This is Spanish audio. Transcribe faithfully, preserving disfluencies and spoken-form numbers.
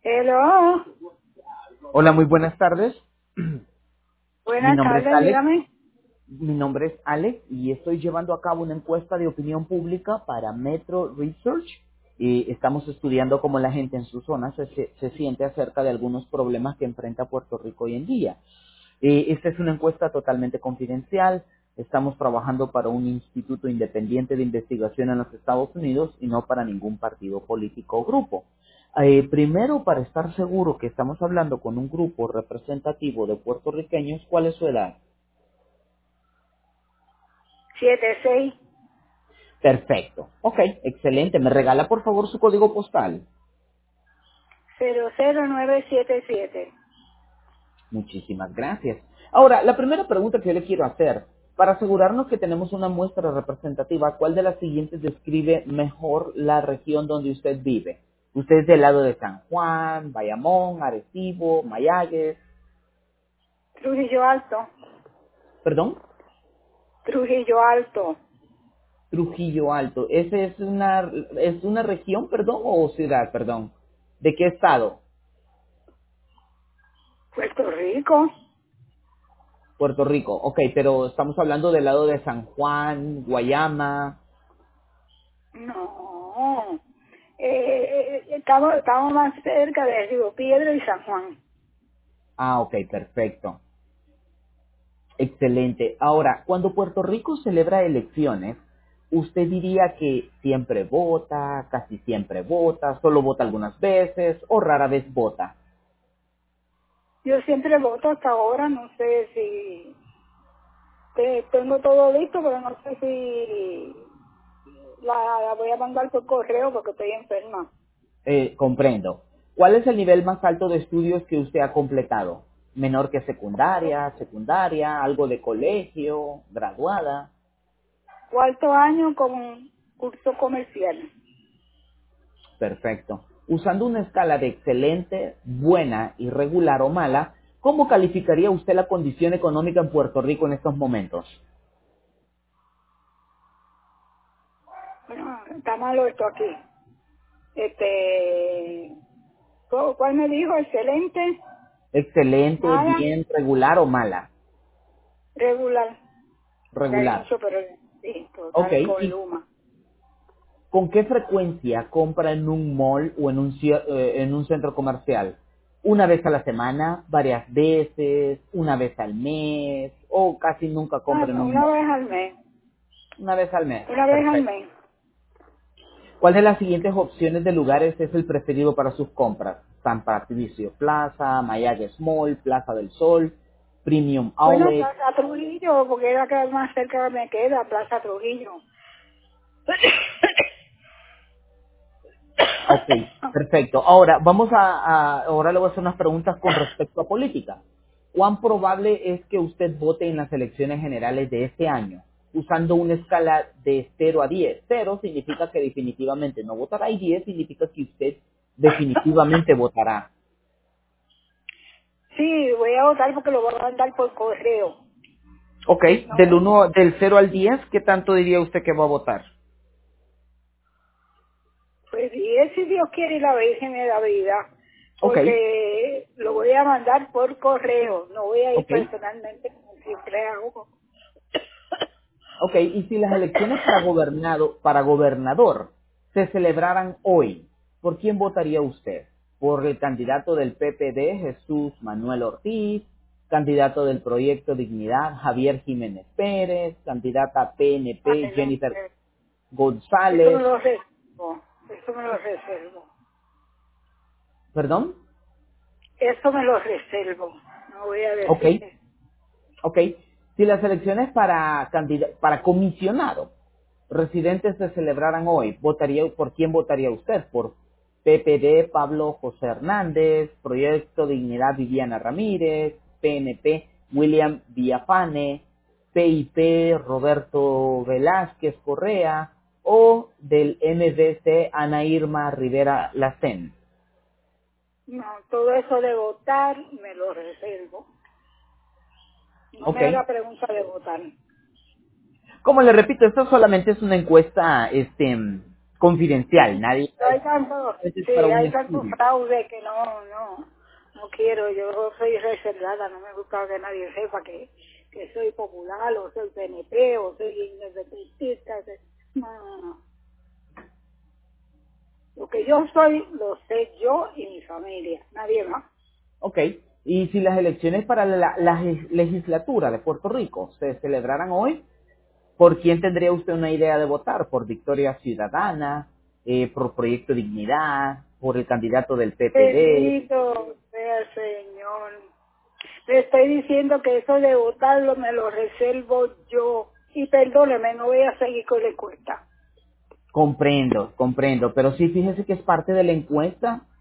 Hello. Hola, muy buenas tardes. Mi Buenas nombre es tardes, Alex. dígame. Mi nombre es Alex y estoy llevando a cabo una encuesta de opinión pública para Metro Research. Y estamos estudiando cómo la gente en su zona se, se, se siente acerca de algunos problemas que enfrenta Puerto Rico hoy en día. Eh, esta es una encuesta totalmente confidencial. Estamos trabajando para un instituto independiente de investigación en los Estados Unidos y no para ningún partido político o grupo. Eh, primero, para estar seguro que estamos hablando con un grupo representativo de puertorriqueños, ¿cuál es su edad? Siete seis Perfecto. Ok, excelente. ¿Me regala por favor su código postal? cero cero nueve siete siete. Muchísimas gracias. Ahora, la primera pregunta que yo le quiero hacer, para asegurarnos que tenemos una muestra representativa, ¿cuál de las siguientes describe mejor la región donde usted vive? ¿Usted es del lado de San Juan, Bayamón, Arecibo, Mayagüez? Trujillo Alto. ¿Perdón? Trujillo Alto. Trujillo Alto. ¿Ese es una, es una región, perdón, o ciudad, perdón? ¿De qué estado? Puerto Rico. Puerto Rico. Ok, pero estamos hablando del lado de San Juan, Guayama. No. Eh, eh, eh, estamos, estamos más cerca de Río Piedra y San Juan. Ah, ok, perfecto. Excelente. Ahora, cuando Puerto Rico celebra elecciones, ¿usted diría que siempre vota, casi siempre vota, solo vota algunas veces o rara vez vota? Yo siempre voto hasta ahora, no sé si te- tengo todo listo, pero no sé si la, la voy a mandar por correo porque estoy enferma. Eh, comprendo. ¿Cuál es el nivel más alto de estudios que usted ha completado? ¿Menor que secundaria, secundaria, algo de colegio, graduada? Cuarto año con curso comercial. Perfecto. Usando una escala de excelente, buena, irregular o mala, ¿cómo calificaría usted la condición económica en Puerto Rico en estos momentos? Bueno, está malo esto aquí. Este, ¿cu- ¿cuál me dijo? Excelente, Excelente, mala, bien, regular o mala. regular. Porque hay Regular. mucho, pero sí, Ok, total con ¿y Luma. con qué frecuencia compra en un mall o en un, cie- eh, en un centro comercial? ¿Una vez a la semana, varias veces, una vez al mes o casi nunca Ah, compra en no, un una mall? vez al mes, Una vez al mes. una vez al Perfecto. mes. ¿Cuál de las siguientes opciones de lugares es el preferido para sus compras? San Patricio Plaza, Mayagüez Mall, Plaza del Sol, Premium Bueno, Outlet. Plaza Trujillo, porque es la que más cerca me queda, Plaza Trujillo. Ok, perfecto. Ahora, vamos a, a- ahora le voy a hacer unas preguntas con respecto a política. ¿Cuán probable es que usted vote en las elecciones generales de este año? Usando una escala de cero a diez. Cero significa que definitivamente no votará y diez significa que usted definitivamente votará. Sí, voy a votar porque lo voy a mandar por correo. Ok, del No, uno, del cero al diez, ¿qué tanto diría usted que va a votar? pues y es si Dios quiere y la Virgen me da vida, Ok, porque lo voy a mandar por correo, no voy a ir ok, personalmente como siempre hago. ok. Y si las elecciones para gobernado, para gobernador se celebraran hoy, ¿por quién votaría usted? ¿Por el candidato del P P D, Jesús Manuel Ortiz? ¿Candidato del Proyecto Dignidad, Javier Jiménez Pérez? ¿Candidata P N P, Ay, no, Jennifer eh, eso me González? lo reservo, eso me lo reservo, ¿Perdón? eso me lo reservo, no voy a Ok. decir. Ok, si las elecciones para candida- para comisionado residentes se celebraran hoy, votaría ¿por quién votaría usted? ¿Por P P D Pablo José Hernández, Proyecto Dignidad Viviana Ramírez, P N P William Villafane, P I P Roberto Velázquez Correa o del M D C Ana Irma Rivera Lacén? No, todo eso de votar me lo reservo. No me Ok, haga pregunta de votar. como le repito, esto solamente es una encuesta este, confidencial, nadie Hay tanto, eso es sí, para un hay tanto estudio. fraude que no, no, no quiero. Yo soy reservada, no me gusta que nadie sepa que, que soy popular o soy P N P o soy independentista. No, no, no. Lo que yo soy, lo sé yo y mi familia, nadie más. Ok. Y si las elecciones para la, la ge- legislatura de Puerto Rico se celebraran hoy, ¿por quién tendría usted una idea de votar? ¿Por Victoria Ciudadana? Eh, ¿Por Proyecto Dignidad? ¿Por el candidato del P P D? Bendito sea el Señor. Le estoy diciendo que eso de votarlo me lo reservo yo. Y perdóneme, no voy a seguir con la encuesta. Comprendo, comprendo. Pero sí, fíjese que es parte de la encuesta